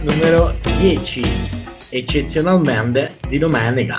numero 10, eccezionalmente di domenica.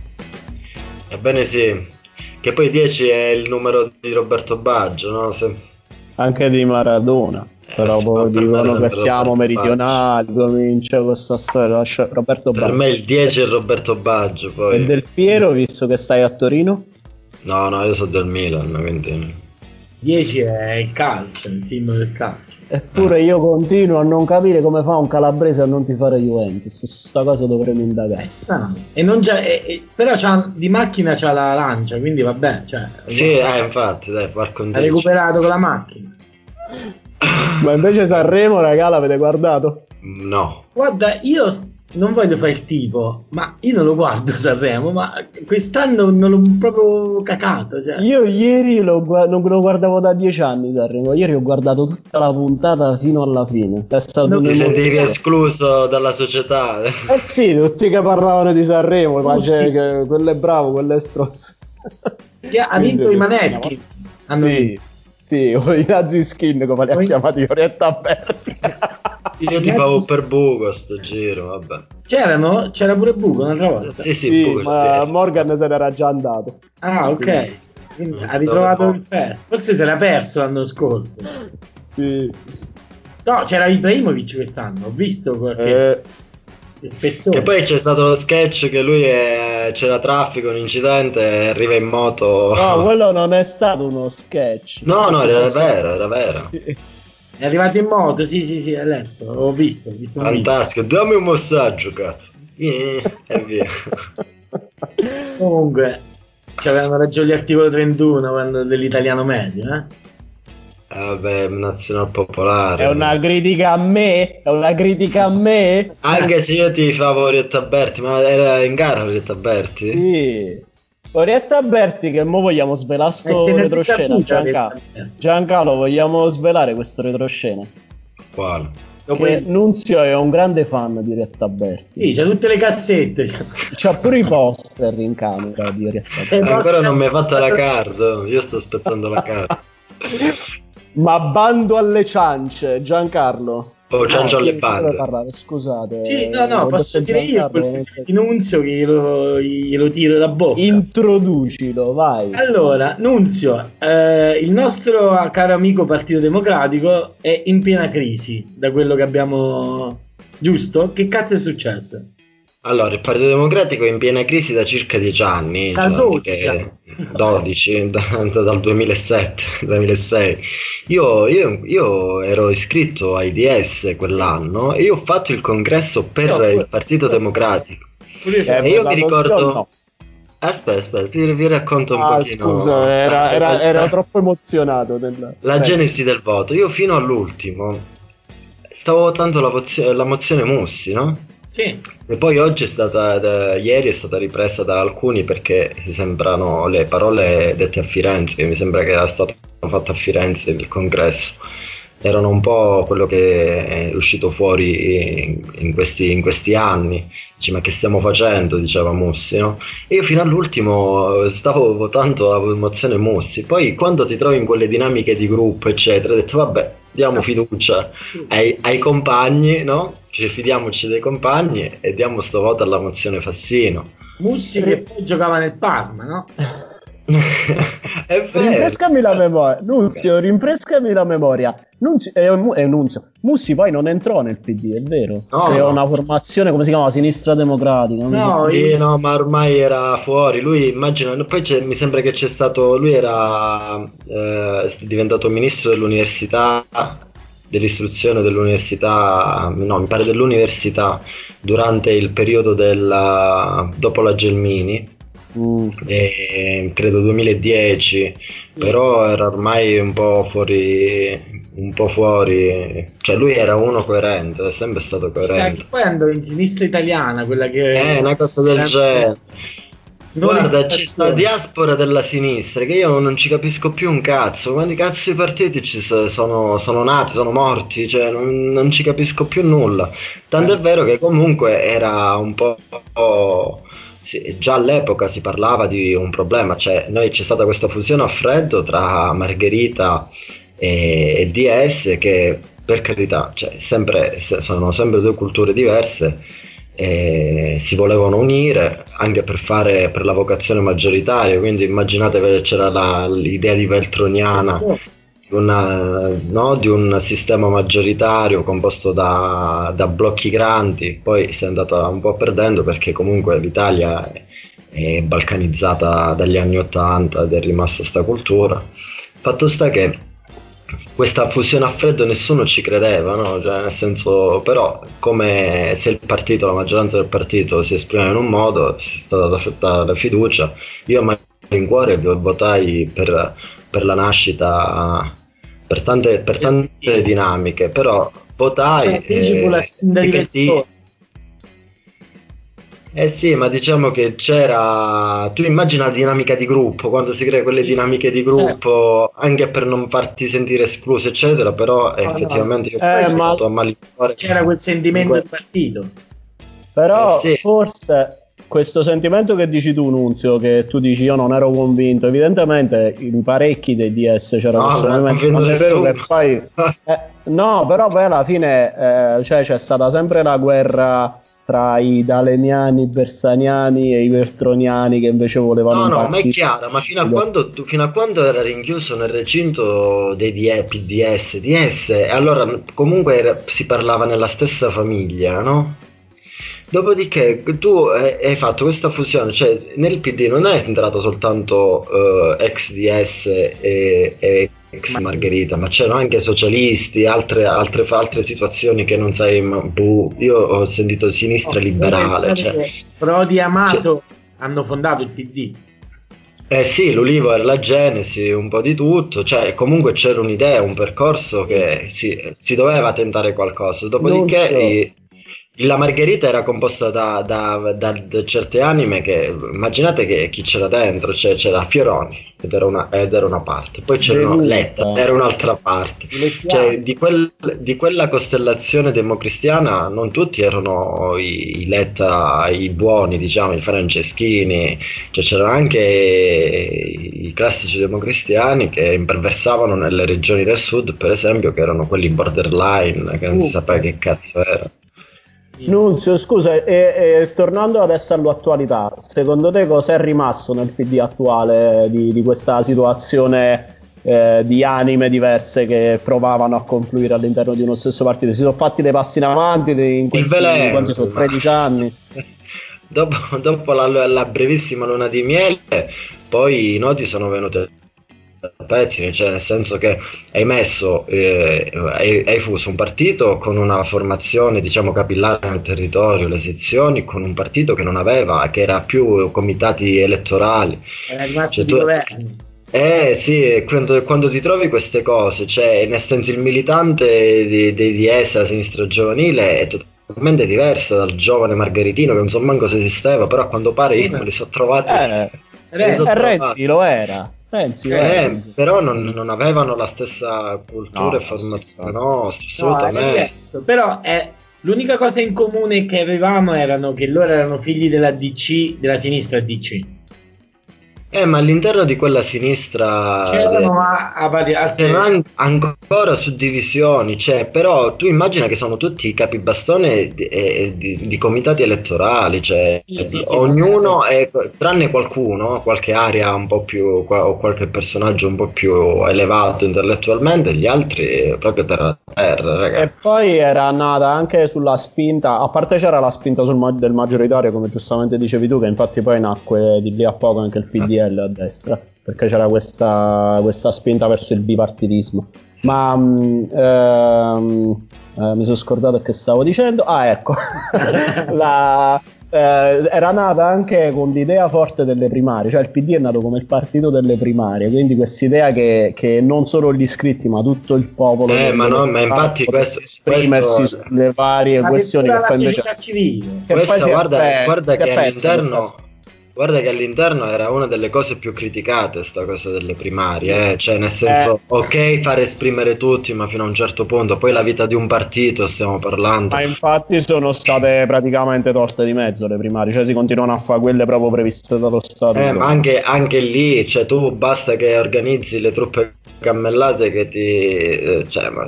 Ebbene sì, che poi 10 è il numero di Roberto Baggio, no? Anche di Maradona, però poi dicono che siamo meridionali, comincia questa storia, Roberto per Baggio. me il 10 è Roberto Baggio, poi. E Del Piero, visto che stai a Torino? No, io sono del Milan, quindi 10 è il calcio, il simbolo del calcio. Eppure io continuo a non capire come fa un calabrese a non tifare Juventus. Su sta cosa dovremmo indagare. Strano. E non già, però di macchina c'ha la Lancia, quindi vabbè. Cioè, sì, infatti, dai, par ha condicio. recuperato con la macchina. Ma invece Sanremo, raga, l'avete guardato? No. Guarda, io non voglio fare il tipo, ma io non lo guardo Sanremo, ma quest'anno non l'ho proprio cacato. Cioè. Io ieri non lo guardavo da 10 anni Sanremo. Ieri ho guardato tutta la puntata fino alla fine. È stato Ti sentivi escluso dalla società? Eh sì, tutti che parlavano di Sanremo, ma c'è che quello è bravo, quello è stronzo. Ha vinto i Maneschi. Sì, i Nazi Skin, come li ha chiamati Orietta Berti. Io ti favo per buco sto giro, vabbè. C'era pure Buco un'altra volta. Sì, Buco, ma Morgan se n'era già andato. Ah, ok. Quindi ha ritrovato il ferro. Forse se l'ha perso l'anno scorso. Sì. No, c'era Ibrahimovic quest'anno, ho visto qualche spezzone. E poi c'è stato lo sketch che lui c'era traffico, un incidente e arriva in moto. No, quello non è stato uno sketch. No, era vero. Sì. È arrivato in moto, sì, hai letto, ho visto fantastico, dammi un massaggio, cazzo. E via. Comunque, c'avevano ragione l'articolo 31 quando dell'italiano medio, Vabbè, nazional popolare. È una critica a me? Anche se io ti favo Orietta Berti, ma era in gara Orietta Berti? Sì. Orietta Berti, che mo vogliamo svelare sto retroscena. Giancarlo, vogliamo svelare questo retroscena? Quale? Che Nunzio è un grande fan di Orietta Berti. Sì, c'ha tutte le cassette. C'ha pure i poster in camera di Orietta Berti. Ancora non mi hai fatto la card, io sto aspettando la card. Ma bando alle ciance, Giancarlo. Ciancio alle bande. Scusate. Sì, no, posso dire io di Nunzio che glielo tiro da bocca. Introducilo, vai. Allora, Nunzio, il nostro caro amico Partito Democratico è in piena crisi, da quello che abbiamo... Giusto? Che cazzo è successo? Allora, il Partito Democratico è in piena crisi da circa 10 anni. Dal 12. 12, dal 2007, 2006. Io ero iscritto ai DS quell'anno e io ho fatto il congresso per il Partito Democratico. E io mi ricordo... No. Aspetta, vi racconto un pochino. Scusa, era troppo emozionato. La genesi del voto. Io fino all'ultimo stavo votando la mozione Mussi, no? Sì. E poi oggi ieri è stata ripresa da alcuni perché sembrano le parole dette a Firenze, che mi sembra che era stato fatto a Firenze il congresso. Erano un po' quello che è uscito fuori in questi anni. Dice, ma che stiamo facendo? Diceva Mussi, no? E io fino all'ultimo stavo votando la mozione Mussi. Poi quando ti trovi in quelle dinamiche di gruppo, eccetera, ho detto, vabbè, diamo fiducia ai compagni, no? Fidiamoci dei compagni e diamo sto voto alla mozione Fassino. Mussi che poi giocava nel Parma, no? È vero. Rinfrescami la memoria, Nunzio, rinfrescami la memoria. Nunzio. Mussi poi non entrò nel PD, è vero? Creò una formazione, come si chiama? Sinistra Democratica. No, ma ormai era fuori. Lui, immagina, poi mi sembra che c'è stato, lui era diventato ministro dell'università, dell'istruzione dell'università, no, mi pare dell'università, durante il periodo dopo la Gelmini. Credo 2010, però era ormai un po' fuori, cioè lui era uno coerente, è sempre stato coerente. Poi andò in Sinistra Italiana, quella che è una cosa del genere. Guarda, c'è sta diaspora della sinistra che io non ci capisco più un cazzo. Quanti cazzo i partiti sono nati, sono morti, cioè non ci capisco più nulla. Tant'è vero che comunque era un po'. Sì, già all'epoca si parlava di un problema, cioè c'è stata questa fusione a freddo tra Margherita e DS che per carità, cioè, sono sempre due culture diverse, si volevano unire anche per la vocazione maggioritaria, quindi immaginate che c'era l'idea di Veltroniana, di un sistema maggioritario composto da blocchi grandi. Poi si è andata un po' perdendo perché comunque l'Italia è balcanizzata dagli anni '80 ed è rimasta sta cultura. Fatto sta che questa fusione a freddo nessuno ci credeva, no? Cioè, nel senso, però, come se la maggioranza del partito si esprimeva in un modo, è stata data la fiducia. Io a malincuore votai per la nascita, per tante dinamiche, però votai con la spinta di Veltroni. Eh sì, ma diciamo che tu immagina la dinamica di gruppo, quando si crea quelle dinamiche di gruppo, anche per non farti sentire escluso, eccetera, però effettivamente io ho pensato a malincuore. C'era quel sentimento di partito. Però sì. Forse questo sentimento che dici tu, Nunzio, che tu dici io non ero convinto, evidentemente in parecchi dei DS c'era questo movimento, ma è vero che poi no, però poi alla fine cioè, c'è stata sempre la guerra tra i daleniani, bersaniani e i veltroniani che invece volevano no, ma è chiaro, ma fino a quando era rinchiuso nel recinto dei PDS, DS, e allora comunque si parlava nella stessa famiglia, no? Dopodiché tu hai fatto questa fusione, cioè nel PD non è entrato soltanto ex DS e ex Margherita, ma c'erano anche socialisti, altre situazioni che non sai, io ho sentito sinistra liberale. Prodi e Amato hanno fondato il PD. Eh sì, l'Ulivo era la genesi, un po' di tutto, cioè comunque c'era un'idea, un percorso che si doveva tentare qualcosa, dopodiché la Margherita era composta da certe anime che, immaginate che chi c'era dentro, cioè c'era Fioroni ed era una parte, poi c'era Letta, era un'altra parte, cioè di quella costellazione democristiana non tutti erano i Letta, i buoni, diciamo, i Franceschini, cioè c'erano anche i classici democristiani che imperversavano nelle regioni del sud, per esempio, che erano quelli borderline, che non si sapeva che cazzo era. Nunzio, scusa, e tornando adesso all'attualità, secondo te cosa è rimasto nel PD attuale di questa situazione di anime diverse che provavano a confluire all'interno di uno stesso partito? Si sono fatti dei passi in avanti in questi quanti sono 13 anni? Dopo la brevissima luna di miele, poi i nodi sono venuti pezzi, cioè nel senso che hai fuso un partito con una formazione, diciamo, capillare nel territorio, le sezioni, con un partito che non aveva, che era più comitati elettorali. Era rimasto di governo. Sì, quando ti trovi queste cose, cioè nel senso il militante di DS, la sinistra giovanile, è totalmente diversa dal giovane Margheritino che non so manco se esisteva, però a quanto pare io me li sono trovati. Renzi lo era. Però non avevano la stessa cultura e formazione nostra, assolutamente. Però l'unica cosa in comune che avevamo erano che loro erano figli della DC, della sinistra DC. Ma all'interno di quella sinistra c'erano ancora suddivisioni, però tu immagina che sono tutti capibastone di comitati elettorali, cioè ognuno tranne qualcuno, qualche area un po' più o qualche personaggio un po' più elevato intellettualmente, gli altri proprio terra ragazzi. E poi era nata anche sulla spinta, a parte c'era la spinta del maggioritario, come giustamente dicevi tu, che infatti poi nacque di lì a poco anche il PDL a destra, perché c'era questa spinta verso il bipartitismo. Ma mi sono scordato che stavo dicendo. Ecco. Era nata anche con l'idea forte delle primarie, cioè il PD è nato come il partito delle primarie, quindi quest'idea che non solo gli iscritti ma tutto il popolo ma infatti potesse esprimersi sulle varie questioni che poi invece civile. Guarda che all'interno era una delle cose più criticate, sta cosa delle primarie, cioè nel senso, ok, fare esprimere tutti, ma fino a un certo punto, poi la vita di un partito stiamo parlando. Ma infatti sono state praticamente tolte di mezzo le primarie, cioè si continuano a fare quelle proprio previste dallo Stato. Ma anche lì, cioè tu basta che organizzi le truppe cammellate che ti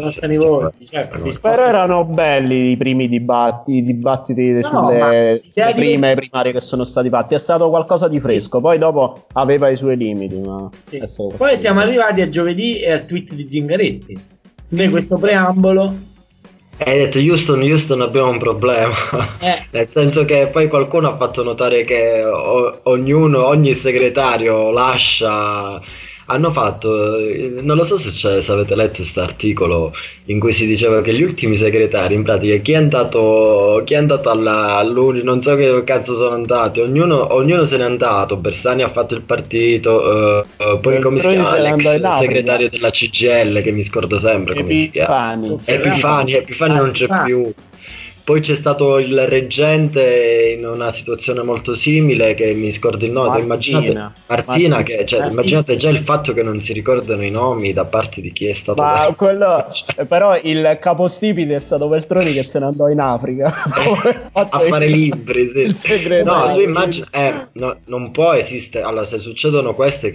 però erano belli i primi dibattiti sulle prime primarie che sono stati fatti. È stato qualcosa di fresco, poi dopo aveva i suoi limiti, ma poi siamo arrivati a giovedì e al tweet di Zingaretti. Noi questo preambolo hai detto Houston abbiamo un problema, nel senso che poi qualcuno ha fatto notare che ogni segretario lascia, hanno fatto, non lo so se avete letto questo articolo in cui si diceva che gli ultimi segretari, in pratica chi è andato all'Uni, non so che cazzo sono andati, ognuno se n'è andato, Bersani ha fatto il partito, poi come si chiama l'ex segretario della CGIL che mi scordo sempre come si chiama, Epifani non c'è più. Poi c'è stato il reggente in una situazione molto simile che mi scordo il nome. Martina, immaginate già il fatto che non si ricordano i nomi da parte di chi è stato. Ma però il capostipite è stato Veltroni che se ne andò in Africa a fare libri. Sì. No, tu immagini, non può esistere. Allora, se succedono queste, che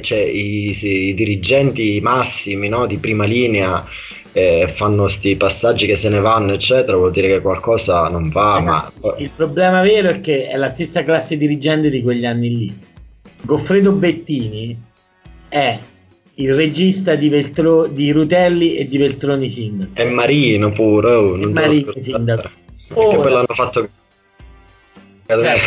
i dirigenti massimi, no, di prima linea fanno sti passaggi che se ne vanno eccetera, vuol dire che qualcosa non va. Ragazzi, il problema vero è che è la stessa classe dirigente di quegli anni lì. Goffredo Bettini è il regista di Rutelli e di Veltroni sindaco, è Marino pure, Marino sindaco, perché poi l'hanno fatto cadere.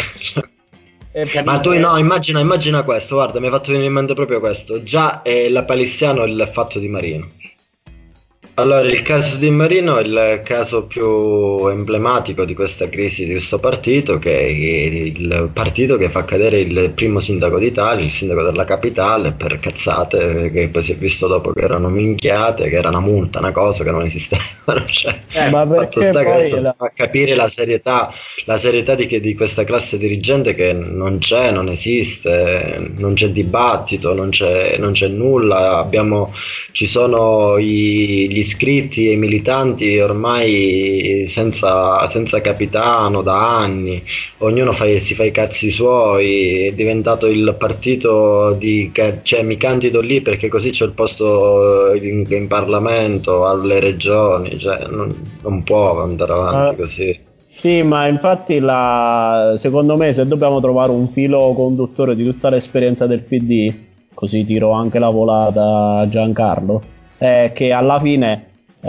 Ma tu no, immagina questo, guarda, mi hai fatto venire in mente proprio questo, già è la palissiano il fatto di Marino. Allora, il caso di Marino è il caso più emblematico di questa crisi di questo partito, che è il partito che fa cadere il primo sindaco d'Italia, il sindaco della capitale, per cazzate, che poi si è visto dopo che erano minchiate, che era una multa, una cosa che non esisteva. Ma perché poi fa capire la serietà di questa classe dirigente, che non esiste, non c'è dibattito, non c'è nulla. Ci sono gli iscritti e i militanti ormai senza capitano da anni, ognuno si fa i cazzi suoi, è diventato il partito mi candido lì perché così c'è il posto in Parlamento, alle regioni, non può andare avanti così. Sì, ma infatti secondo me, se dobbiamo trovare un filo conduttore di tutta l'esperienza del PD, così tiro anche la volata a Giancarlo, è che alla fine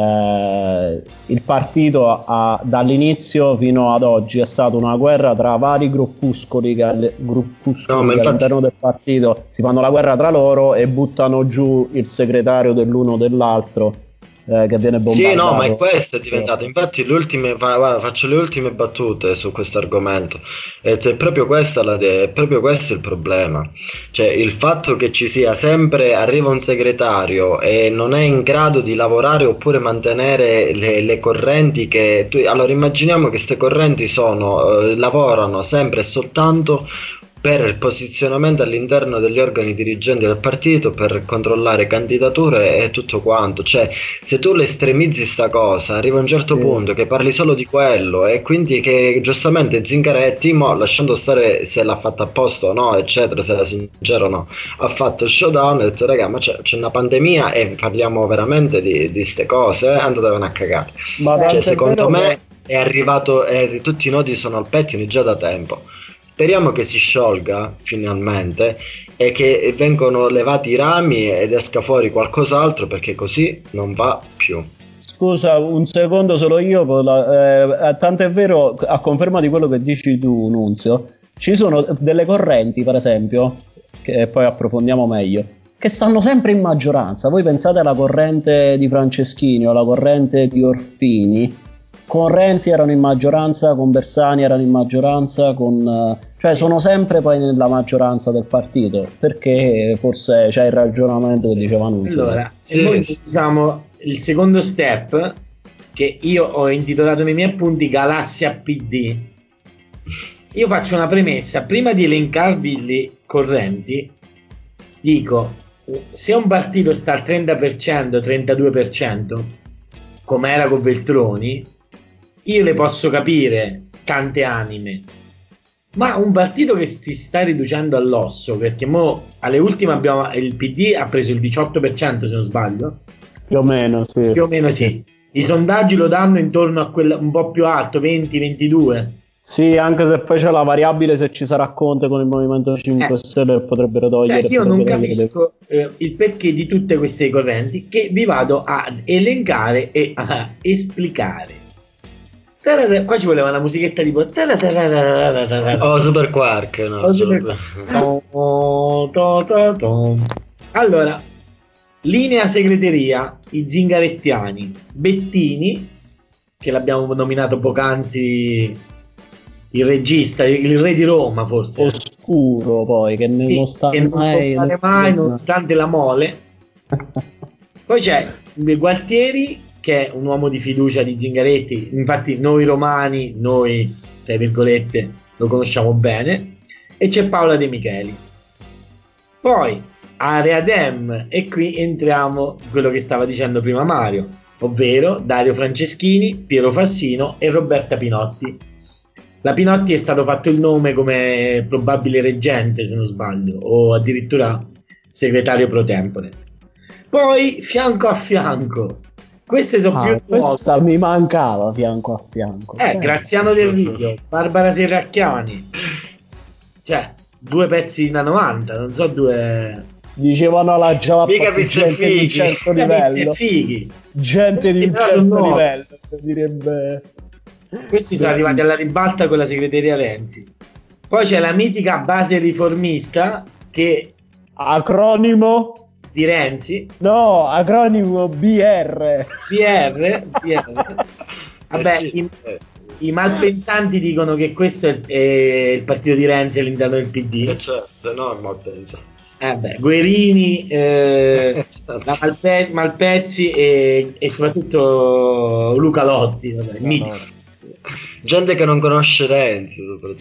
il partito dall'inizio fino ad oggi è stata una guerra tra vari gruppuscoli all'interno del partito si fanno la guerra tra loro e buttano giù il segretario dell'uno o dell'altro, che viene bombardato. Sì, no, ma questo è diventato, infatti guarda, faccio le ultime battute su questo argomento, è proprio questo il problema, cioè il fatto che ci sia sempre, arriva un segretario e non è in grado di lavorare oppure mantenere le correnti allora immaginiamo che queste correnti lavorano sempre e soltanto per il posizionamento all'interno degli organi dirigenti del partito, per controllare candidature e tutto quanto. Cioè, se tu le estremizzi sta cosa, arriva un certo punto che parli solo di quello, e quindi che giustamente Zingaretti, lasciando stare se l'ha fatta apposta o no, eccetera, se era sincero o no, ha fatto il showdown e ha detto raga, ma c'è una pandemia e parliamo veramente di ste cose, andatevene a cagare. Cioè, secondo me è arrivato, tutti i nodi sono al pettine già da tempo. Speriamo che si sciolga finalmente e che vengano levati i rami ed esca fuori qualcos'altro, perché così non va più. Scusa un secondo solo io, tanto è vero, a conferma di quello che dici tu, Nunzio, ci sono delle correnti, per esempio, che poi approfondiamo meglio, che stanno sempre in maggioranza. Voi pensate alla corrente di Franceschini o alla corrente di Orfini? Con Renzi erano in maggioranza, con Bersani erano in maggioranza, cioè sono sempre poi nella maggioranza del partito, perché forse c'è il ragionamento che diceva Nunzio. Allora, noi diciamo il secondo step, che io ho intitolato nei miei appunti Galassia PD. Io faccio una premessa: prima di elencarvi le correnti, dico, se un partito sta al 30%, 32%, come era con Veltroni, io le posso capire tante anime, Ma un partito che si sta riducendo all'osso, perché mo alle ultime il PD ha preso il 18%, se non sbaglio. Più o meno, sì. Più o meno sì. I sondaggi lo danno intorno a quello un po' più alto, 20-22. Sì, anche se poi c'è la variabile se ci sarà Conte con il Movimento 5 Stelle potrebbero togliere. Io non capisco il perché di tutte queste correnti che vi vado ad elencare e a esplicare. Qua ci voleva una musichetta tipo Super Quark, no? Allora, linea segreteria, i zingarettiani, Bettini, che l'abbiamo nominato poc'anzi, il regista, il re di Roma forse. Oscuro poi, che non sta mai nonostante la mole. Poi c'è Gualtieri, che è un uomo di fiducia di Zingaretti, infatti noi romani, noi tra virgolette, lo conosciamo bene, e c'è Paola De Micheli. Poi Area Dem, e qui entriamo in quello che stava dicendo prima Mario, ovvero Dario Franceschini, Piero Fassino e Roberta Pinotti. La Pinotti è stato fatto il nome come probabile reggente, se non sbaglio, o addirittura segretario pro tempore. Poi fianco a fianco, queste sono più questa mi mancava fianco a fianco. Graziano Del Rio, Barbara Serracchiani, cioè 2 pezzi da 90, non so, 2. Dicevano la Giappa, gente di un certo livello, gente di un certo livello, direbbe. Questi sono arrivati alla ribalta con la segreteria Renzi. Poi c'è la mitica base riformista, che acronimo di Renzi, no, acronimo BR. Vabbè, i malpensanti dicono che questo è il partito di Renzi all'interno del PD. Certo, no, malpensanti. Guerini, Malpezzi e soprattutto Luca Lotti, gente che non conosce Renzi.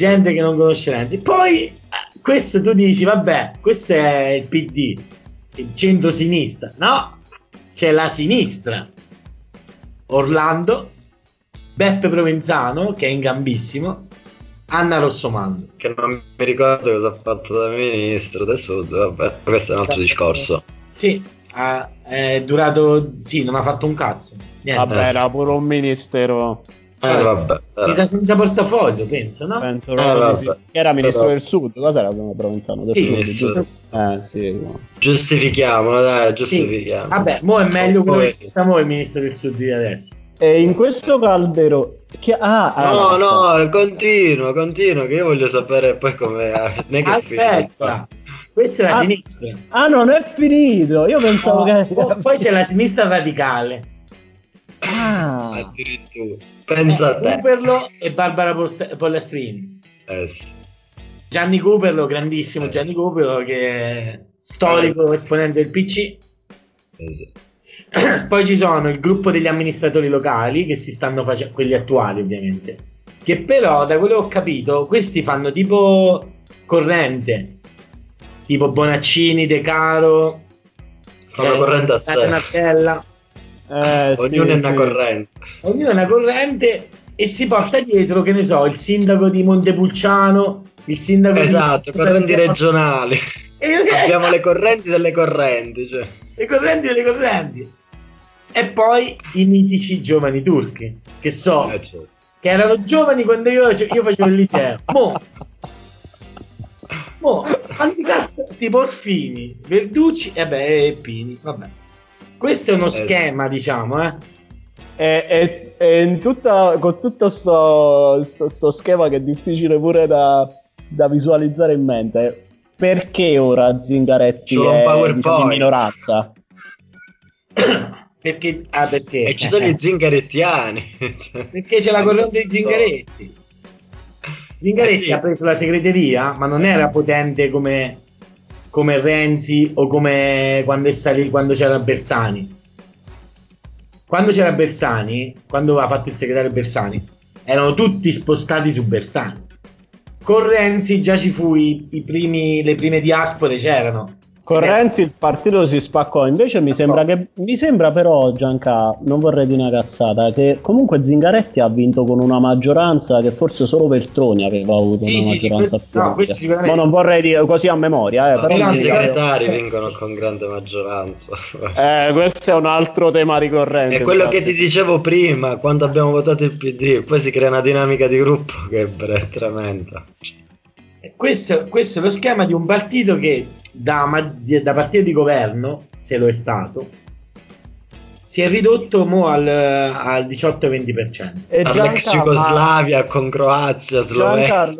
Poi questo tu dici, vabbè, questo è il PD, il centro-sinistra. No, c'è la sinistra. Orlando, Beppe Provenzano, che è in gambissimo, Anna Rossomando, che non mi ricordo cosa ha fatto da ministro, adesso vabbè, questo è un altro discorso. Sì, è durato, sì, non ha fatto un cazzo. Niente. Vabbè, era pure un ministero. Chissà senza portafoglio, penso, no? Penso che era ministro del Sud, cos'era Provenzano del Sud, giusto? Sì. Giustifichiamolo, dai, giustifichiamo. Sì. Vabbè, mo è meglio quello che ci sta mo il ministro del Sud di adesso. E in questo Calderone no, continua, che io voglio sapere poi come. Aspetta, questa è la sinistra. Non è finito. Io pensavo che. Poi c'è la sinistra radicale. Addirittura. Pensa a te. Cooperlo e Barbara Pollastrini. Sì. Gianni Cooperlo, grandissimo Gianni Cooperlo, che è storico esponente del PC. Sì. Poi ci sono il gruppo degli amministratori locali che si stanno facendo, quelli attuali ovviamente, che però da quello che ho capito questi fanno tipo corrente, tipo Bonaccini, De Caro, corrente a sé. Ognuno è una corrente. Ognuno è una corrente e si porta dietro, che ne so, il sindaco di Montepulciano, il sindaco di correnti regionali. Abbiamo le correnti delle correnti, cioè. Le correnti delle correnti. E poi i mitici giovani turchi, che che erano giovani quando io facevo il liceo. Quanti cazzo, tipo Orfini, Verducci e Pini, vabbè. Questo è uno schema, diciamo, E in con tutto sto schema che è difficile pure da visualizzare in mente, perché ora Zingaretti è, diciamo, in minoranza? Perché? E ci sono i zingarettiani. Perché c'è la corrente di Zingaretti. Zingaretti ha preso la segreteria, ma non era potente come Renzi o come quando c'era Bersani. Quando c'era Bersani, quando aveva fatto il segretario Bersani, erano tutti spostati su Bersani. Con Renzi già ci fu le prime diaspore, c'erano. Con Renzi il partito si spaccò, invece mi sembra però, Gianca, non vorrei dire una cazzata, che comunque Zingaretti ha vinto con una maggioranza che forse solo Veltroni aveva avuto una maggioranza più ampia. Ma non vorrei dire così a memoria, però i segretari vincono con grande maggioranza. Questo è un altro tema ricorrente. È quello che ti dicevo prima, quando abbiamo votato il PD, poi si crea una dinamica di gruppo che è tremenda. Questo è lo schema di un partito che da partito di governo, se lo è stato, si è ridotto mo al 18-20%. All'ex Jugoslavia con Croazia, Slovenia.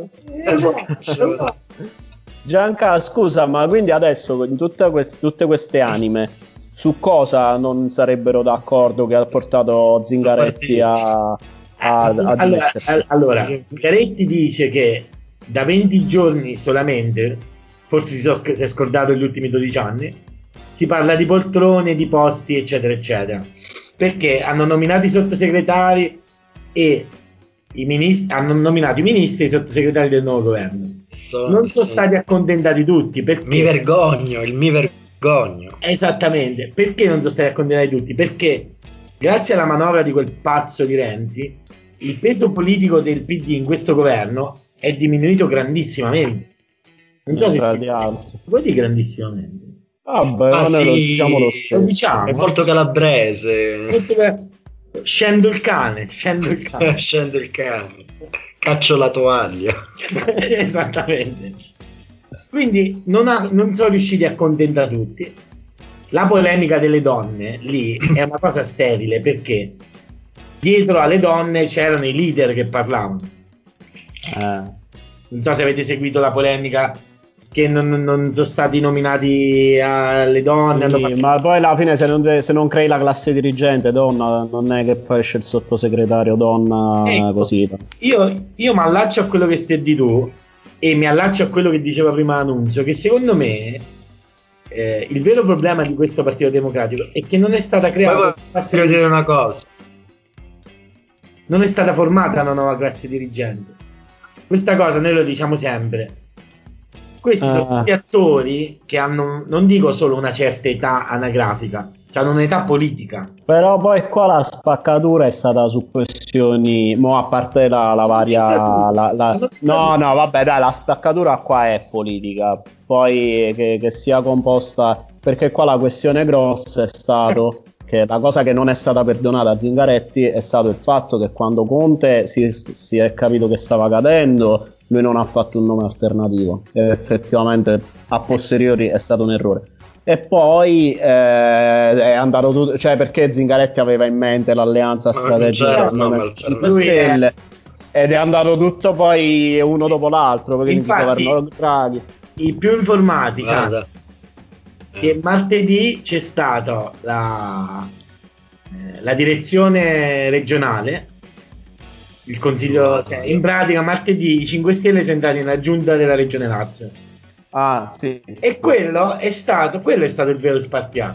Giancarlo, scusa, ma quindi adesso in tutte queste anime su cosa non sarebbero d'accordo che ha portato Zingaretti a allora, Zingaretti dice che da 20 giorni solamente, forse si è scordato gli ultimi 12 anni, si parla di poltrone, di posti, eccetera, eccetera, perché hanno nominato i sottosegretari e hanno nominato i ministri e i sottosegretari del nuovo governo. Non sono stati accontentati tutti. Perché? Mi vergogno. Esattamente. Perché non sono stati accontentati tutti? Perché grazie alla manovra di quel pazzo di Renzi, il peso politico del PD in questo governo è diminuito grandissimamente. Non so se si può dire grandissimamente. Vabbè, lo diciamo lo stesso. Lo diciamo. È molto calabrese. Scendo il cane. Caccio la tovaglia. Esattamente. Quindi non sono riusciti a accontentare tutti. La polemica delle donne lì è una cosa sterile, perché dietro alle donne c'erano i leader che parlavano. Non so se avete seguito la polemica che non sono stati nominati alle donne. Sì, ma poi alla fine se non crei la classe dirigente donna, non è che poi esce il sottosegretario donna, ecco, così. Io mi allaccio a quello che stai di tu e mi allaccio a quello che diceva prima Annunzio, che secondo me il vero problema di questo Partito Democratico è che non è stata creata voglio dire una cosa. Non è stata formata una nuova classe dirigente. Questa cosa noi lo diciamo sempre. Questi sono tutti attori che hanno, non dico solo una certa età anagrafica, hanno un'età politica. Però poi qua la spaccatura è stata su questioni, a parte la varia... No, vabbè, dai, la spaccatura qua è politica. Poi che sia composta... Perché qua la questione grossa è stato che la cosa che non è stata perdonata a Zingaretti è stato il fatto che quando Conte si è capito che stava cadendo, lui non ha fatto un nome alternativo e effettivamente a posteriori è stato un errore. E poi è andato tutto, cioè perché Zingaretti aveva in mente l'alleanza strategica con 5 Stelle ed è andato tutto poi uno dopo l'altro, perché il governo Draghi. I più informati sanno che martedì c'è stata la direzione regionale, il consiglio, cioè in pratica martedì i 5 Stelle sono entrati nella giunta della regione Lazio. Sì. E quello è stato il vero spartiacque.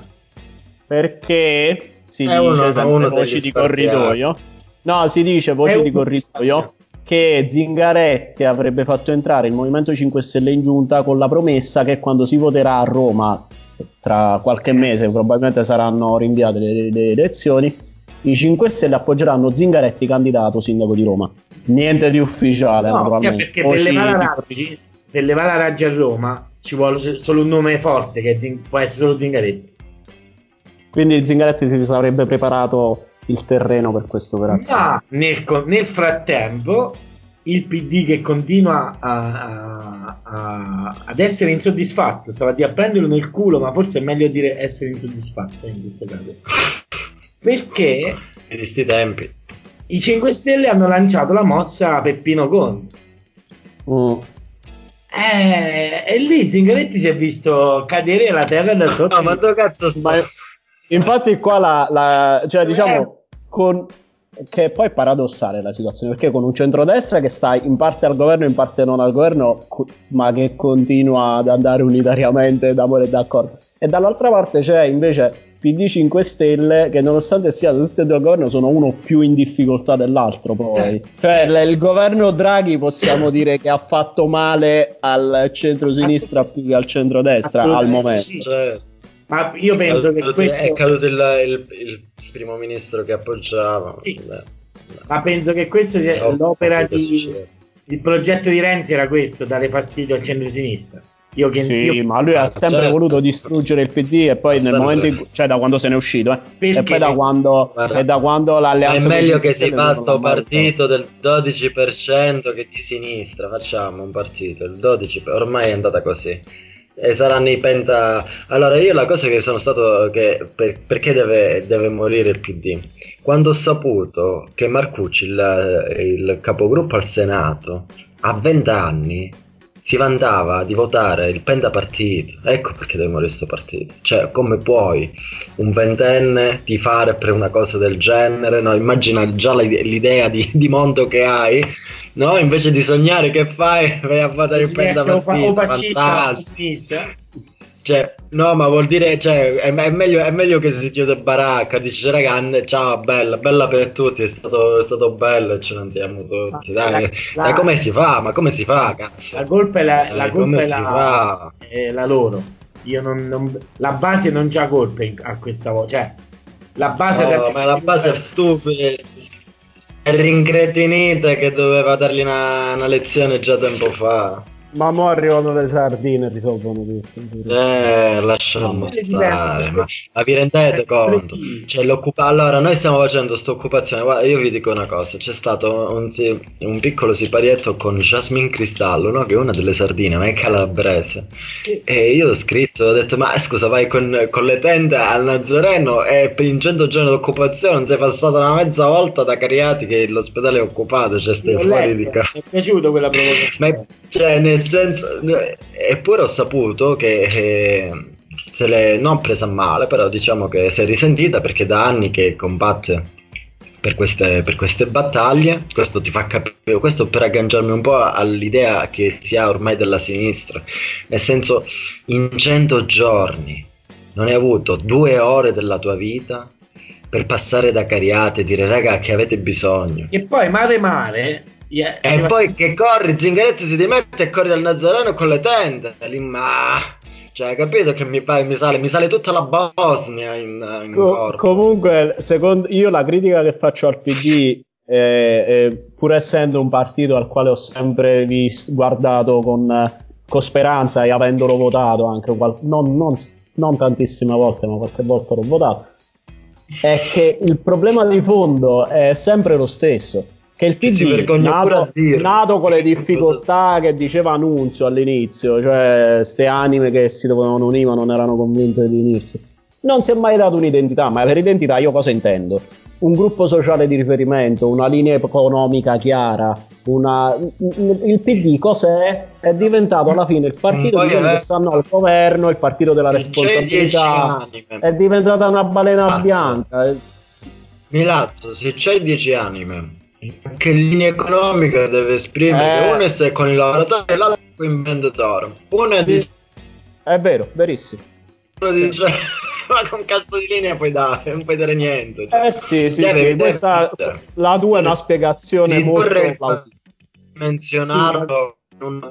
Perché si dice sempre voci di corridoio. No, si dice voci di corridoio che Zingaretti avrebbe fatto entrare il Movimento 5 Stelle in giunta con la promessa che quando si voterà a Roma tra qualche mese, probabilmente saranno rinviate le elezioni, i 5 Stelle appoggeranno Zingaretti candidato sindaco di Roma. Niente di ufficiale, naturalmente. Perché per levare la Raggi a Roma ci vuole solo un nome forte, che può essere solo Zingaretti. Quindi Zingaretti si sarebbe preparato il terreno per questa operazione. Ma nel frattempo il PD, che continua ad essere insoddisfatto, stava a prenderlo nel culo, ma forse è meglio dire essere insoddisfatto in questo caso, perché in questi tempi i 5 Stelle hanno lanciato la mossa Peppino Conte. E lì Zingaretti si è visto cadere la terra da sotto. Ma dove cazzo sta? Infatti qua cioè diciamo che poi è paradossale la situazione, perché con un centrodestra che sta in parte al governo in parte non al governo, ma che continua ad andare unitariamente d'amore e d'accordo, e dall'altra parte c'è invece PD 5 Stelle che nonostante siano tutte e due al governo sono uno più in difficoltà dell'altro poi. Cioè il governo Draghi possiamo dire che ha fatto male al centro-sinistra più che al centro-destra al momento. Sì. Ma io penso che questo... È caduto il primo ministro che appoggiava. Sì. Ma penso che questo sia l'opera di... Il progetto di Renzi era questo, dare fastidio al centro-sinistra. Ma lui ha sempre voluto distruggere il PD e poi nel momento in cui, cioè da quando se n'è uscito, e poi da quando l'alleanza... Ma è meglio che si fa sto partito del 12% che di sinistra, facciamo un partito, il 12%, ormai è andata così. E saranno i penta... Allora io la cosa che sono stato... perché deve morire il PD? Quando ho saputo che Marcucci, il capogruppo al Senato, a 20 anni si vantava di votare il pentapartito, ecco perché deve morire questo partito. Cioè, come puoi un ventenne tifare per una cosa del genere? No, immagina già l'idea di mondo che hai, no? Invece di sognare, che fai? Vai a votare il pentapartito. O fascista o comunista. Cioè, no, ma vuol dire, cioè, è meglio che si chiude baracca, dice raga, ciao, bella per tutti, è stato bello e ce ne andiamo tutti, dai, come si fa? Ma come si fa, cazzo? La colpa è la loro. Io la base non c'ha colpe a questa volta, cioè, la base ma la base è stupida, è rincretinita che doveva dargli una lezione già tempo fa. Ma mo arrivano le sardine e risolvono tutto. Lasciamo stare. Ma vi rendete conto? Cioè, allora, noi stiamo facendo questa occupazione. Guarda, io vi dico una cosa: c'è stato un piccolo siparietto con Jasmine Cristallo, no? Che è una delle sardine, ma è calabrese. E io ho scritto, ho detto: ma scusa, vai con le tende al Nazareno e in 100 giorni di occupazione non sei passata una mezza volta da Cariati che l'ospedale è occupato, cioè stai fuori di casa. Mi è piaciuto quella provocazione. Cioè, nel senso, eppure ho saputo che se l'è non presa a male, però diciamo che si è risentita perché da anni che combatte per queste battaglie. Questo ti fa capire, questo per agganciarmi un po' all'idea che si ha ormai della sinistra, nel senso, in 100 giorni non hai avuto 2 ore della tua vita per passare da Cariate e dire raga che avete bisogno, e poi mare e poi che corri, Zingaretti si dimette e corri al Nazareno con le tende cioè, capito che mi sale tutta la Bosnia in corpo. Comunque, secondo io, la critica che faccio al PD, pur essendo un partito al quale ho sempre guardato con speranza e avendolo votato anche non tantissime volte, ma qualche volta l'ho votato, è che il problema di fondo è sempre lo stesso, che il PD nato con le difficoltà che diceva Nunzio all'inizio, cioè ste anime che si dovevano unire ma non erano convinte di unirsi, non si è mai dato un'identità. Ma per identità io cosa intendo? Un gruppo sociale di riferimento, una linea economica chiara, il PD cos'è? È diventato alla fine il partito di quelli che stanno al governo, il partito della responsabilità, è diventata una balena bianca. Milazzo, se c'hai 10 anime, che linea economica deve esprimere? Uno è con il lavoratore e l'altro con l'imprenditore. È vero, verissimo. Uno dice ma con cazzo di linea puoi dare, non puoi dare niente. Sì. Questa la tua è una spiegazione molto plausibile. Menzionarlo non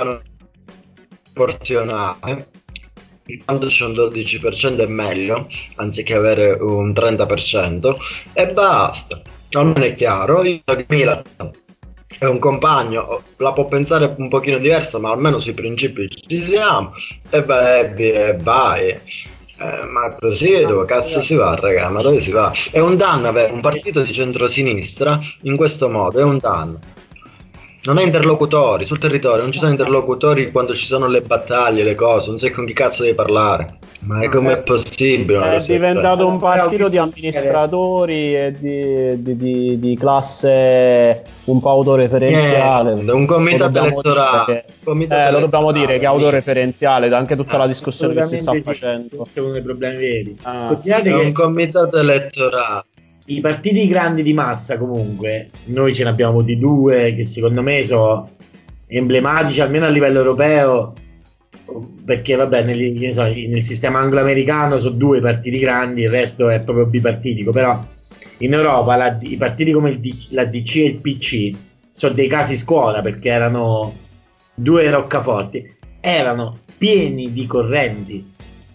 proporzionale. Quando c'è un 12% è meglio, anziché avere un 30%, e basta. Non è chiaro, io so che Milan è un compagno, la può pensare un pochino diversa, ma almeno sui principi ci siamo, e vai. Ma così dove cazzo si va, raga? Ma dove si va? È un danno avere un partito di centrosinistra in questo modo, è un danno. Non hai interlocutori sul territorio, non ci sono interlocutori quando ci sono le battaglie, le cose, non sai con chi cazzo devi parlare. Ma com'è possibile? È diventato un partito di amministratori e di classe un po' autoreferenziale. Un comitato elettorale. Lo dobbiamo dire che è autoreferenziale, anche tutta la discussione che si sta facendo. Questo è uno dei problemi veri. È un comitato elettorale. I partiti grandi di massa, comunque, noi ce ne abbiamo avuti 2 che secondo me sono emblematici, almeno a livello europeo, perché vabbè nel sistema anglo-americano sono 2 partiti grandi, il resto è proprio bipartitico, però in Europa i partiti come la DC e il PC sono dei casi scuola, perché erano 2 roccaforti, erano pieni di correnti,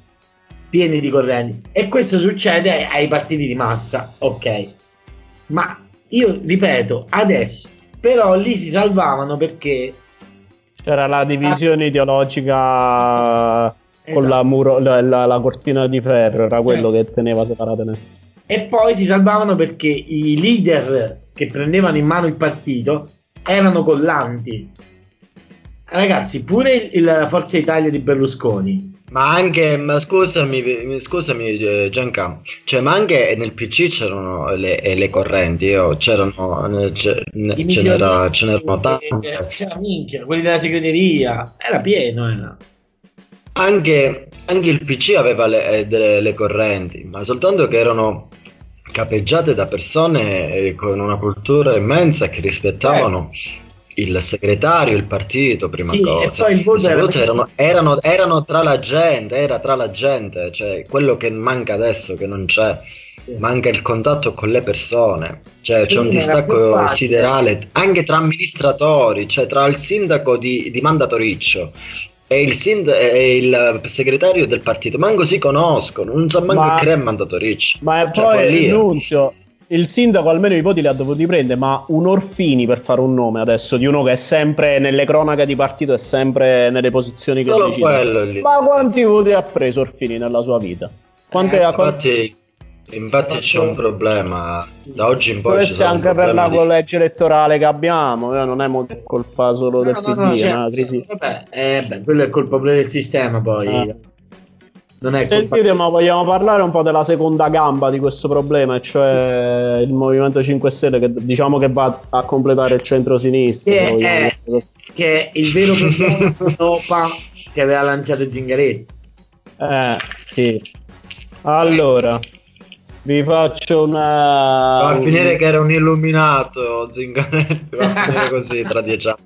e questo succede ai partiti di massa, ok, ma io ripeto adesso, però lì si salvavano perché c'era la divisione ideologica con esatto. la cortina di ferro, era quello che teneva separatamente. E poi si salvavano perché i leader che prendevano in mano il partito erano collanti. Ragazzi, pure la Forza Italia di Berlusconi. Ma scusami Gianca, cioè, ma anche nel PC c'erano le correnti, I ce n'erano tante. c'era minchia, quelli della segreteria, era pieno, era. Anche il PC aveva le correnti, ma soltanto che erano capeggiate da persone con una cultura immensa che rispettavano il segretario, il partito, prima Sì, e cosa. poi il E voto era soprattutto erano era tra la gente, cioè quello che manca adesso, che non c'è. Manca il contatto con le persone, cioè c'è un prima era più distacco facile. siderale anche tra amministratori, cioè tra il sindaco di Mandatoriccio e il segretario del partito, manco si conoscono, non sa manco che è Mandatoriccio, Ma cioè poi follia. Nunzio, il sindaco almeno i voti li ha dovuti prendere, ma un Orfini, per fare un nome adesso, di uno che è sempre nelle cronache di partito, è sempre nelle posizioni che Solo decide. quello lì. Ma quanti voti ha preso Orfini nella sua vita? Infatti c'è un problema, da oggi in poi ci Questo è sarà un anche per problema la legge elettorale che abbiamo, non è colpa solo del No, PD, è una crisi. vabbè, quello è colpa pure del sistema, poi non è colpa. Sentite, ma vogliamo parlare un po' della seconda gamba di questo problema, cioè il Movimento 5 Stelle, che diciamo che va a completare il centro-sinistra. Che è il vero problema in Europa che aveva lanciato Zingaretti. Sì. Allora, vi faccio Va a finire che era un illuminato Zingaretti, va a finire così tra 10 anni.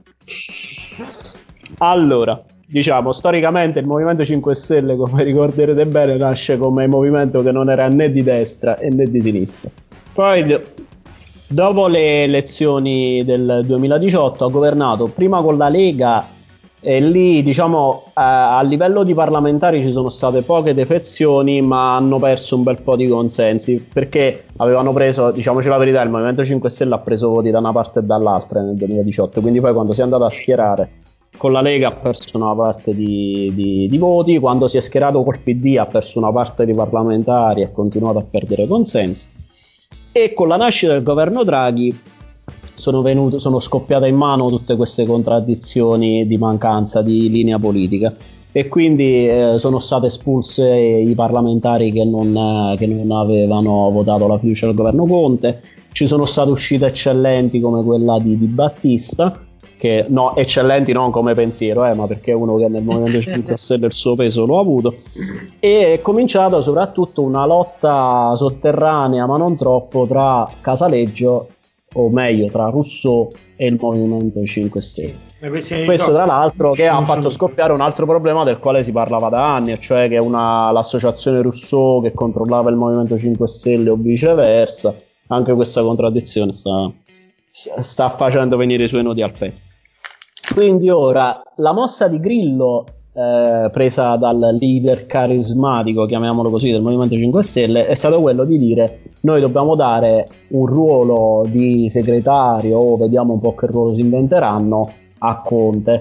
Allora, diciamo, storicamente il Movimento 5 Stelle, come ricorderete bene, nasce come movimento che non era né di destra né di sinistra. Poi, dopo le elezioni del 2018, ha governato prima con la Lega, e lì, diciamo, a livello di parlamentari ci sono state poche defezioni, ma hanno perso un bel po' di consensi, perché avevano preso, diciamoci la verità, il Movimento 5 Stelle ha preso voti da una parte e dall'altra nel 2018, quindi poi quando si è andato a schierare con la Lega ha perso una parte di voti, quando si è schierato col PD ha perso una parte di parlamentari e ha continuato a perdere consensi, e con la nascita del governo Draghi sono scoppiate in mano tutte queste contraddizioni di mancanza di linea politica, e quindi sono state espulse i parlamentari che non avevano votato la fiducia del governo Conte. Ci sono state uscite eccellenti come quella di Battista, che no, eccellenti non come pensiero, ma perché è uno che nel Movimento 5 Stelle il suo peso lo ha avuto, e è cominciata soprattutto una lotta sotterranea, ma non troppo, tra Casaleggio, o meglio tra Rousseau e il Movimento 5 Stelle. Questo tra l'altro che ha fatto scoppiare un altro problema del quale si parlava da anni, cioè che l'associazione Rousseau che controllava il Movimento 5 Stelle o viceversa. Anche questa contraddizione sta facendo venire i suoi nodi al petto. Quindi ora la mossa di Grillo, presa dal leader carismatico, chiamiamolo così, del Movimento 5 Stelle, è stato quello di dire: noi dobbiamo dare un ruolo di segretario, o vediamo un po' che ruolo si inventeranno, a Conte.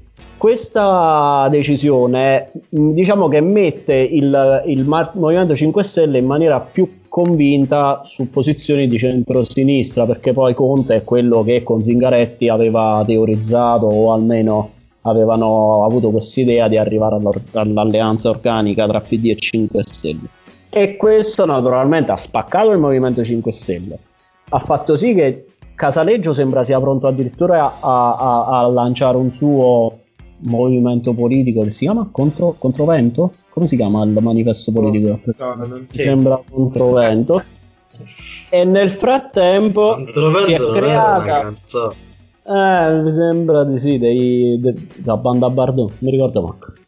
Questa decisione, diciamo che mette il Movimento 5 Stelle in maniera più convinta su posizioni di centro-sinistra, perché poi Conte è quello che con Zingaretti aveva teorizzato, o almeno avevano avuto quest'idea di arrivare all'alleanza organica tra PD e 5 Stelle. E questo naturalmente ha spaccato il Movimento 5 Stelle, ha fatto sì che Casaleggio sembra sia pronto addirittura a lanciare un suo movimento politico che si chiama Controvento? Come si chiama il manifesto politico? Mi sembra Controvento. E nel frattempo si è creata, mi sembra di sì, da Banda Bardot, mi ricordo manco.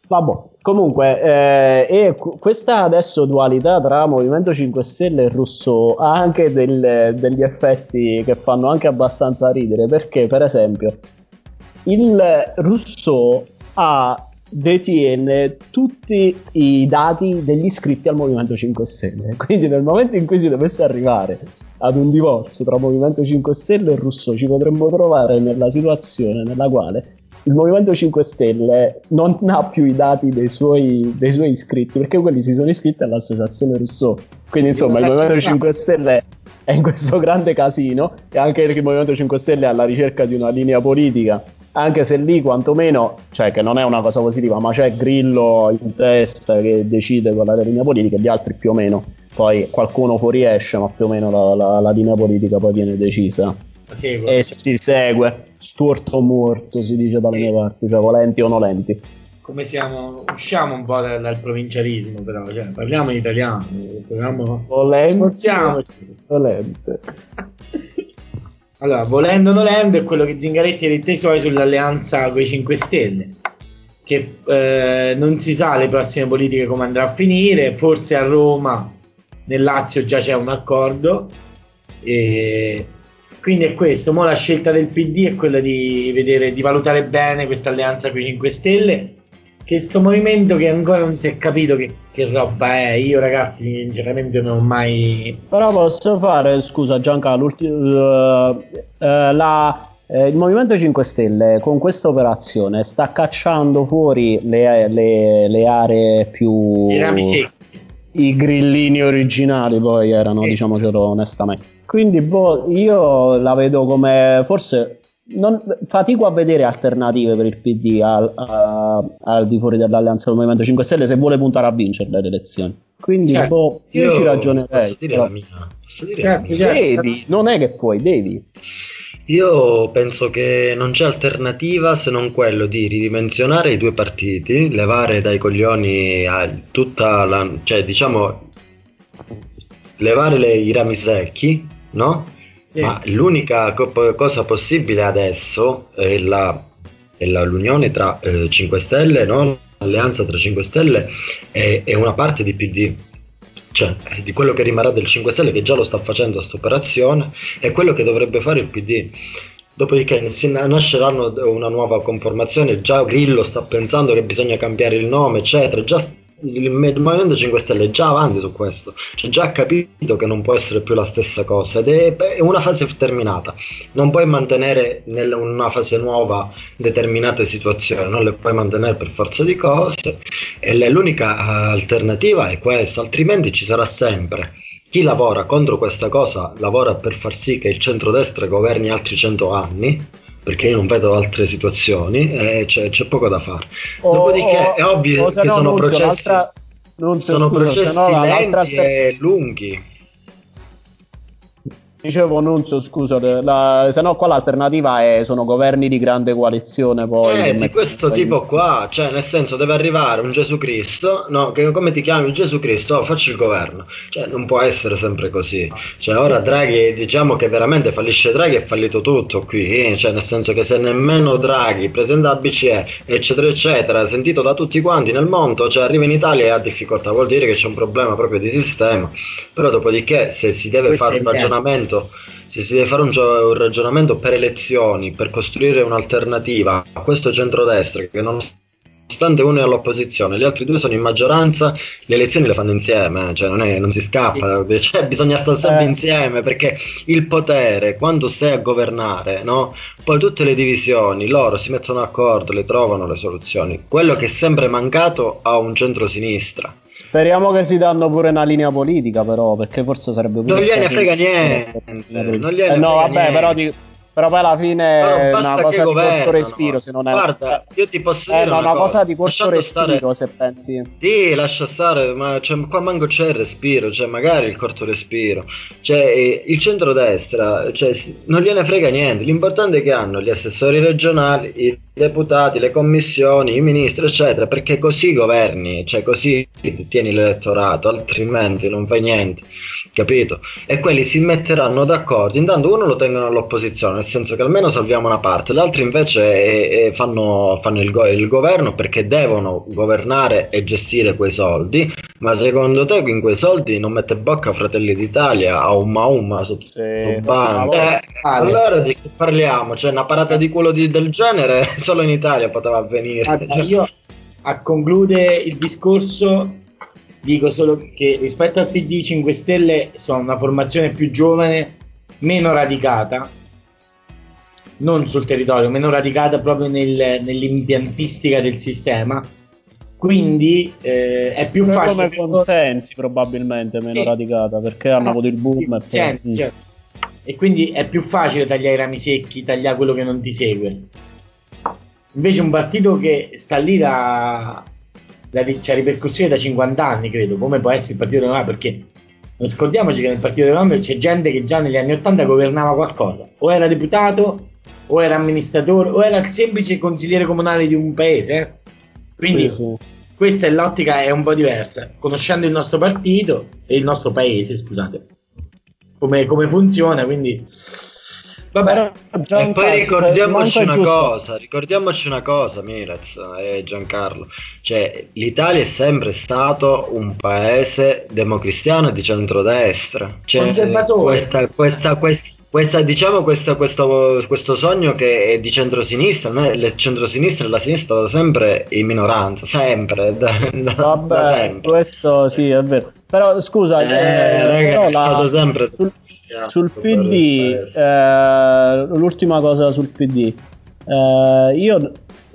Vabbè, comunque, e questa adesso dualità tra Movimento 5 Stelle e Rousseau ha anche degli effetti che fanno anche abbastanza ridere, perché per esempio il Rousseau detiene tutti i dati degli iscritti al Movimento 5 Stelle, quindi nel momento in cui si dovesse arrivare ad un divorzio tra Movimento 5 Stelle e Rousseau ci potremmo trovare nella situazione nella quale il Movimento 5 Stelle non ha più i dati dei suoi iscritti, perché quelli si sono iscritti all'associazione Rousseau. Quindi insomma il Movimento 5 Stelle è in questo grande casino, e anche il Movimento 5 Stelle è alla ricerca di una linea politica, anche se lì quantomeno, cioè che non è una cosa positiva, ma c'è Grillo in testa che decide con la linea politica e gli altri più o meno, poi qualcuno fuoriesce, ma più o meno la linea politica poi viene decisa e si segue, stuorto o morto si dice dalle mie parti, cioè volenti o nolenti. Come usciamo un po' dal provincialismo, però, cioè, parliamo in italiano, sforziamoci. Volente. Allora, volendo o nolendo è quello che Zingaretti ha detto ai suoi sull'alleanza con i 5 Stelle, che non si sa le prossime politiche come andrà a finire, forse a Roma, nel Lazio già c'è un accordo, e quindi è questo. Mo' la scelta del PD è quella di vedere, di valutare bene questa alleanza con i 5 Stelle, che sto movimento che ancora non si è capito che roba è. Io ragazzi sinceramente non ho mai... Però posso fare, scusa Giancarlo, il Movimento 5 Stelle con questa operazione sta cacciando fuori le aree più... I rami secchi. I grillini originali poi erano, diciamocelo onestamente. Quindi io la vedo come forse... fatico a vedere alternative per il PD al di fuori dell'alleanza del Movimento 5 Stelle se vuole puntare a vincere le elezioni. Quindi io ci ragionerei. Posso dire la mia? Devi, non è che puoi, devi. Io penso che non c'è alternativa se non quello di ridimensionare i due partiti, levare dai coglioni cioè diciamo levare i rami secchi, no? Ma l'unica cosa possibile adesso è l'unione tra 5 Stelle, no? L'alleanza tra 5 Stelle e una parte di PD, cioè di quello che rimarrà del 5 Stelle, che già lo sta facendo questa operazione, è quello che dovrebbe fare il PD. Dopodiché nasceranno una nuova conformazione, già Grillo sta pensando che bisogna cambiare il nome, eccetera, già il Movimento 5 Stelle è già avanti su questo, cioè già ha capito che non può essere più la stessa cosa ed è una fase terminata, non puoi mantenere in una fase nuova determinate situazioni, non le puoi mantenere per forza di cose e l'unica alternativa è questa, altrimenti ci sarà sempre chi lavora contro questa cosa, lavora per far sì che il centrodestra governi altri 100 anni, perché io non vedo altre situazioni e c'è poco da fare. Dopodiché è ovvio che sono processi lenti e lunghi. Dicevo Nunzio, scusa, se no qua l'alternativa sono governi di grande coalizione poi. Di questo tipo qua, cioè nel senso deve arrivare un Gesù Cristo, no? Che come ti chiami Gesù Cristo? Faccio il governo. Cioè non può essere sempre così. Cioè ora Draghi, diciamo che veramente fallisce Draghi, è fallito tutto qui, cioè nel senso che se nemmeno Draghi, presidente della BCE, eccetera eccetera, sentito da tutti quanti nel mondo, cioè arriva in Italia e ha difficoltà, vuol dire che c'è un problema proprio di sistema. Però dopodiché se si deve fare un ragionamento, se si deve fare un ragionamento per elezioni, per costruire un'alternativa a questo centrodestra che nonostante uno è all'opposizione, gli altri due sono in maggioranza, le elezioni le fanno insieme, cioè non si scappa, cioè bisogna stare sempre insieme perché il potere, quando stai a governare, no? Poi tutte le divisioni, loro si mettono d'accordo, le trovano le soluzioni. Quello che è sempre mancato a un centrosinistra. Speriamo che si danno pure una linea politica, però, perché forse sarebbe non gliene frega niente. No, vabbè, però poi alla fine è una cosa di corto respiro, se non è. Guarda, io ti posso dire una cosa di corto respiro, se pensi. Sì, lascia stare, ma qua manco c'è il respiro, cioè magari il corto respiro. Cioè il centrodestra, cioè, non gliene frega niente, l'importante è che hanno gli assessori regionali, deputati, le commissioni, i ministri, eccetera, perché così governi, cioè così tieni l'elettorato, altrimenti non fai niente, capito? E quelli si metteranno d'accordo, intanto uno lo tengono all'opposizione, nel senso che almeno salviamo una parte, l'altro invece fanno il governo perché devono governare e gestire quei soldi. Ma secondo te in quei soldi non mette bocca Fratelli d'Italia a Umma sotto banda? Allora di che parliamo? Cioè una parata di culo del genere solo in Italia poteva avvenire. Io a conclude il discorso dico solo che rispetto al PD 5 Stelle sono una formazione più giovane, meno radicata, non sul territorio, meno radicata proprio nell'impiantistica del sistema. Quindi è più facile come consensi probabilmente meno radicata perché hanno avuto il boom certo. E quindi è più facile tagliare i rami secchi, tagliare quello che non ti segue. Invece un partito che sta lì c'ha ripercussioni da 50 anni, credo, come può essere il Partito Democratico, perché non scordiamoci che nel Partito Democratico c'è gente che già negli anni 80 governava qualcosa, o era deputato, o era amministratore, o era il semplice consigliere comunale di un paese. Quindi questa è l'ottica, è un po' diversa. Conoscendo il nostro partito e il nostro paese, scusate, come funziona, quindi vabbè. E poi ricordiamoci una cosa, Milez e Giancarlo, cioè l'Italia è sempre stato un paese democristiano e di centrodestra, cioè conservatore. Questo sogno che è di centrosinistra, il centrosinistra e la sinistra da sempre in minoranza, sempre, da sempre. Questo sì è vero, però scusa, è stato sempre sul PD, l'ultima cosa sul PD, io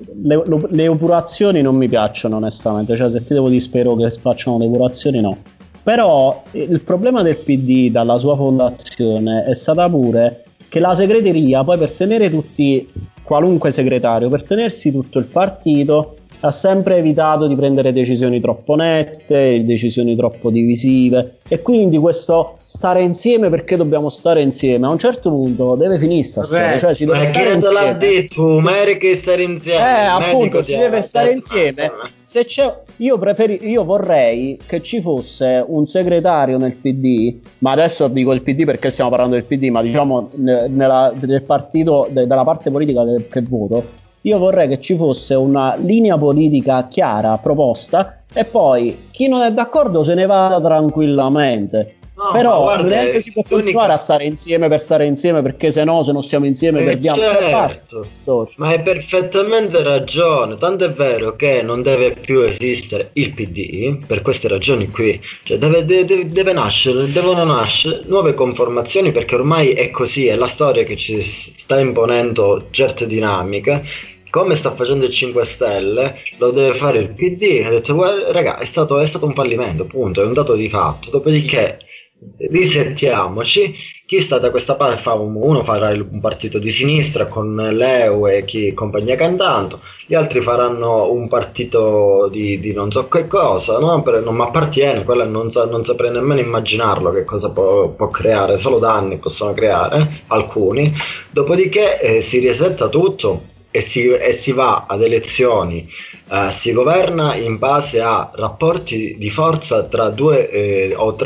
le epurazioni non mi piacciono onestamente, cioè se ti devo dire spero che facciano le epurazioni, no. Però il problema del PD dalla sua fondazione è stata pure che la segreteria poi per tenere qualunque segretario, per tenersi tutto il partito, ha sempre evitato di prendere decisioni troppo nette, decisioni troppo divisive, e quindi questo stare insieme perché dobbiamo stare insieme a un certo punto deve finire sta storia, cioè si deve stare insieme. Ma che l'ha detto? Meriti stare insieme. Appunto, si deve stare insieme. Se c'è, io vorrei che ci fosse un segretario nel PD, ma adesso dico il PD perché stiamo parlando del PD, ma diciamo del partito, della parte politica che voto. Io vorrei che ci fosse una linea politica chiara, proposta, e poi chi non è d'accordo se ne vada tranquillamente. No, però neanche si può continuare a stare insieme per stare insieme, perché se non stiamo insieme perdiamo. Certo, ma hai perfettamente ragione, tanto è vero che non deve più esistere il PD per queste ragioni qui, cioè devono nascere nuove conformazioni, perché ormai è così, è la storia che ci sta imponendo certe dinamiche. Come sta facendo il 5 Stelle, lo deve fare il PD. Ha detto, guarda, raga, è stato un fallimento, punto, è un dato di fatto. Dopodiché risettiamoci, chi sta da questa parte uno farà un partito di sinistra con l'EU e chi compagnia cantando, gli altri faranno un partito di non so che cosa, no? Non mi appartiene, quella non saprei nemmeno immaginarlo che cosa può creare, solo danni possono creare alcuni. Dopodiché si risetta tutto e si va ad elezioni, si governa in base a rapporti di forza tra due o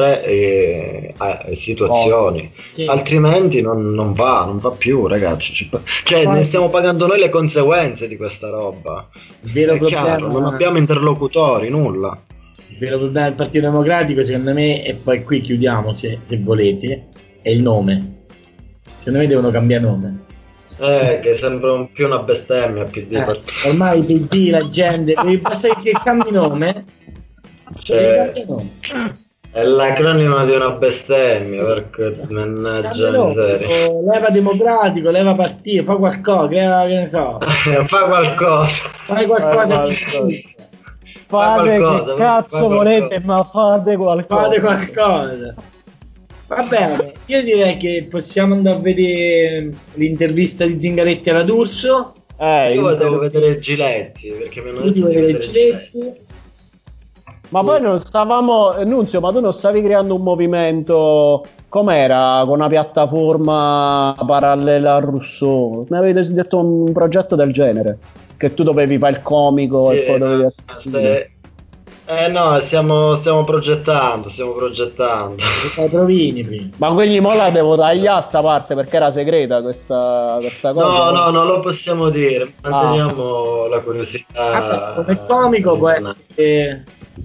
tre situazioni, sì. Altrimenti non va più, ragazzi. Cioè ne stiamo pagando noi le conseguenze di questa roba. È chiaro, non abbiamo interlocutori, nulla. Il vero problema del Partito Democratico, secondo me, e poi qui chiudiamo se volete, è il nome. Secondo me devono cambiare nome. Che sembra più una bestemmia PD. Ormai PD, la gente, basta che cambi nome, è l'acronimo di una bestemmia, perché mannaggia miseria. Leva democratico, leva partito, fa qualcosa, che ne so. Fai qualcosa di sinistra. Fate che cazzo volete, ma fate qualcosa. Va bene, io direi che possiamo andare a vedere l'intervista di Zingaretti alla D'Urso. Io devo vedere Giletti, perché mi hanno detto di vedere Giletti. Ma poi non stavamo, Nunzio, ma tu non stavi creando un movimento, com'era, con una piattaforma parallela a Rousseau? Mi avete detto un progetto del genere? che tu dovevi fare il comico e poi dovevi essere... no, stiamo progettando. Provini prima. Ma quindi mo la devo tagliare sta parte perché era segreta questa cosa? No, non lo possiamo dire, manteniamo la curiosità. Come comico può essere...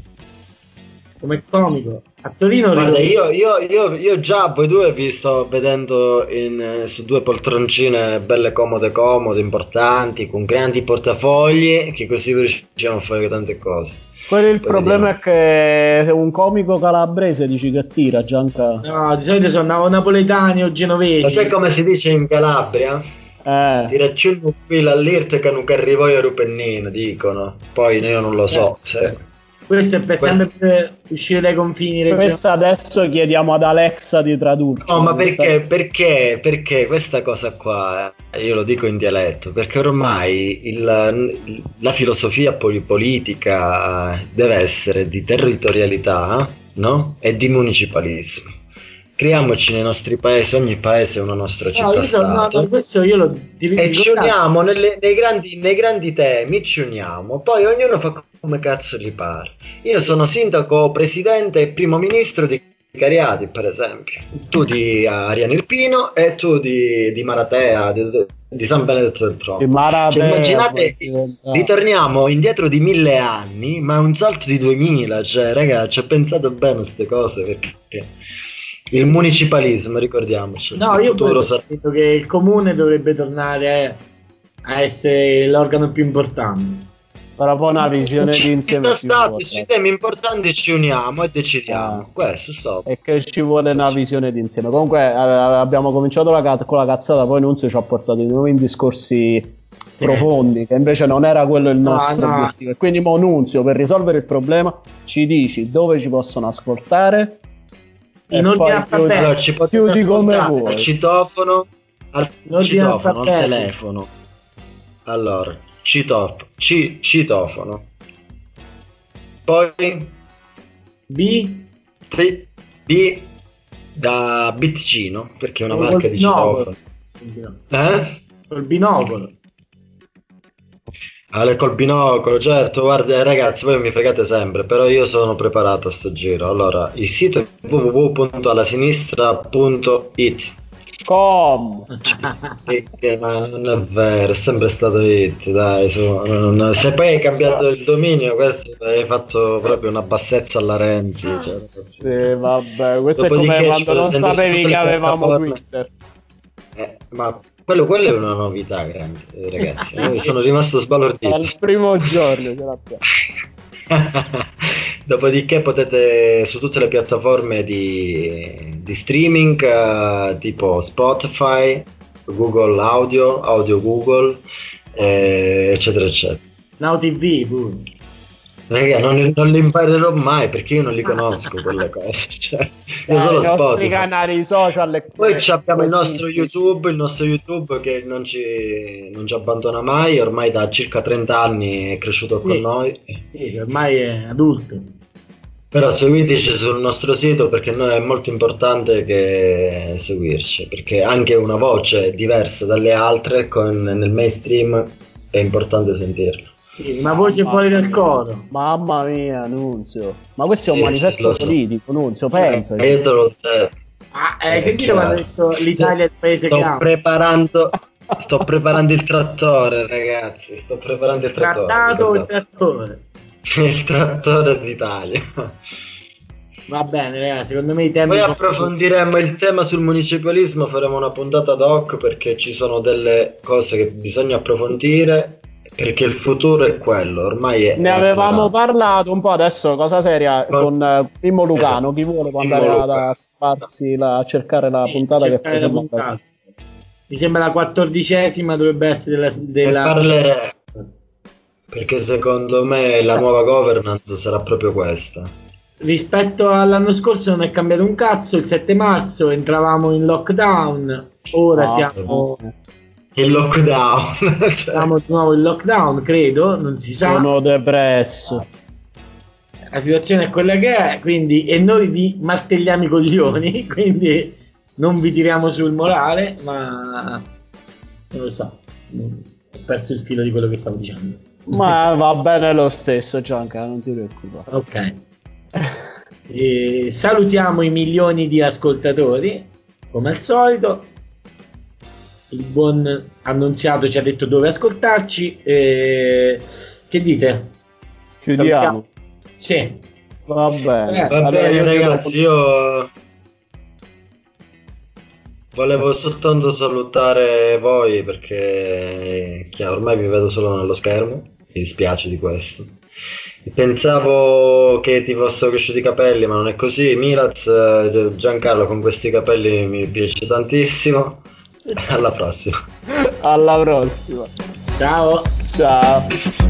Come comico a Torino. Guarda, io già voi due vi sto vedendo su due poltroncine belle comode, importanti, con grandi portafogli, che così riusciamo a fare tante cose. Quello il problema è che un comico calabrese dici che attira, Gianca? No, di solito sono napoletani o genovesi. Ma sai come si dice in Calabria? Ti racciuno qui l'all'irte che non arrivo io Rupennino, dicono. Poi io non lo so se... Questo è sempre per uscire dai confini regionali. Questo adesso chiediamo ad Alexa di tradurci. No, ma perché questa cosa qua, io lo dico in dialetto, perché ormai la filosofia politica deve essere di territorialità, no? E di municipalismo. Creiamoci nei nostri paesi, ogni paese è una nostra città-stato. Questo io e ci uniamo nei grandi temi, ci uniamo, poi ognuno fa come cazzo gli pare. Io sono sindaco, presidente e primo ministro di Cariati, per esempio, tu di Ariano Irpino e tu di Maratea, di San Benedetto del Tronto. Cioè, immaginate, ritorniamo indietro di 1000 anni, ma è un salto di 2000, cioè raga, ci ho pensato bene a queste cose, perché il municipalismo, ricordiamoci. No, io credo che il comune dovrebbe tornare a essere l'organo più importante. Però poi una visione di insieme sui temi importanti ci uniamo e decidiamo. Questo stop. E che ci vuole una visione di insieme. Comunque abbiamo cominciato con la cazzata, poi Nunzio ci ha portato di nuovo in discorsi profondi, che invece non era quello il nostro obiettivo. E quindi mo Nunzio, per risolvere il problema, ci dici dove ci possono ascoltare. In ordine alfabetico. Allora, ci potete come vuoi. Al citofono, al telefono. Allora, citofono. Poi B da Biticino, perché è una marca di citofono. Col binocolo. Col binocolo, certo, guarda ragazzi, voi mi fregate sempre, però io sono preparato a sto giro. Allora, il sito è www.allasinistra.it. Ma non è vero, è sempre stato it, dai, se poi hai cambiato il dominio, questo hai fatto proprio una bassezza alla Renzi, cioè, sì, vabbè, questo è come quando non sapevi che avevamo Twitter. Ma quello è una novità grande, ragazzi. Io sono rimasto sbalordito al primo giorno ce l'abbiamo. Dopodiché potete su tutte le piattaforme di streaming, tipo Spotify, Google Audio Google, eccetera eccetera. Now TV pure. Raga, non li imparerò mai perché io non li conosco quelle cose, cioè, io solo i nostri Spotify. Canali social Poi abbiamo il nostro YouTube che non ci abbandona mai, ormai da circa 30 anni è cresciuto con noi. Sì, ormai è adulto. Però seguiteci sul nostro sito, perché noi è molto importante che seguirci, perché anche una voce diversa dalle altre nel mainstream è importante sentirla. Sì, una voce fuori dal coro. Mamma mia, Nunzio. Ma questo è un manifesto politico, Nunzio, pensa. Io te l'ho detto. Hai sentito quando ho detto l'Italia è il paese che amo? Sto preparando il trattore, ragazzi. Sto preparando il trattore. Il trattore? Il trattore d'Italia. Va bene, ragazzi, secondo me i temi. Poi approfondiremo il tema sul municipalismo, faremo una puntata ad hoc perché ci sono delle cose che bisogna approfondire. Perché il futuro è quello, ormai ne avevamo parlato un po', adesso cosa seria con Mimmo Lucano, esatto. Chi vuole può andare a farsi a cercare la puntata che facciamo. Mi sembra la 14ª dovrebbe essere della... Parleremo, perché secondo me la nuova governance sarà proprio questa. Rispetto all'anno scorso non è cambiato un cazzo, il 7 marzo entravamo in lockdown, ora siamo... Il lockdown. Siamo di nuovo in lockdown, credo, non si sa. Sono depresso. La situazione è quella che è, quindi, e noi vi martelliamo i coglioni, quindi non vi tiriamo sul morale, ma non lo so. perso il filo di quello che stavo dicendo. Ma va bene lo stesso, Gianca, non ti preoccupare. Ok. Salutiamo i milioni di ascoltatori, come al solito. Il buon Annunziato ci ha detto dove ascoltarci. Che dite? Chiudiamo. Sì. Va bene. Va bene, ragazzi, io volevo soltanto salutare voi perché ormai vi vedo solo nello schermo, mi dispiace di questo. Pensavo che ti fossero cresciuti i capelli, ma non è così. Milaz, Giancarlo con questi capelli mi piace tantissimo. Alla prossima. Alla prossima. Ciao. Ciao.